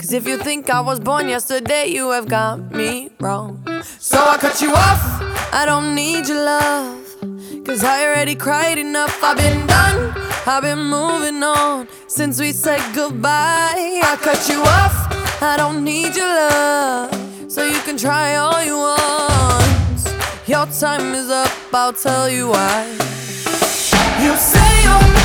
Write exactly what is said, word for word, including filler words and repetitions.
Cause if you think I was born yesterday, you have got me wrong. So I cut you off, I don't need your love, cause I already cried enough. I've been done, I've been moving on since we said goodbye. I cut you off, I don't need your love, so you can try all you want. Your time is up, I'll tell you why. You say you're